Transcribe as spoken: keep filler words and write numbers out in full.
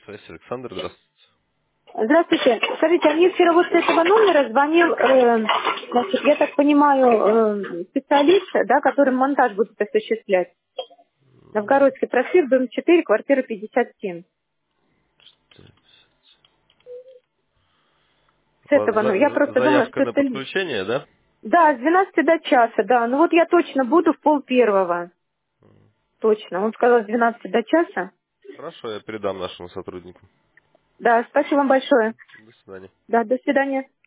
связь Александр, здравствуйте. Здравствуйте. Скажите, а мне вчера вот с этого номера звонил, э, значит, я так понимаю, э, специалист, да, который монтаж будет осуществлять. Новгородский проспект, дом четыре, квартира пятьдесят семь. С У вас этого, ну, я за- просто думаю, заявка что на это... ли- подключение, да? Да, с двенадцати до часа, да. Ну вот я точно буду в пол первого. Точно. Он сказал с двенадцати до часа. Хорошо, я передам нашему сотруднику. Да, спасибо вам большое. До свидания. Да, до свидания.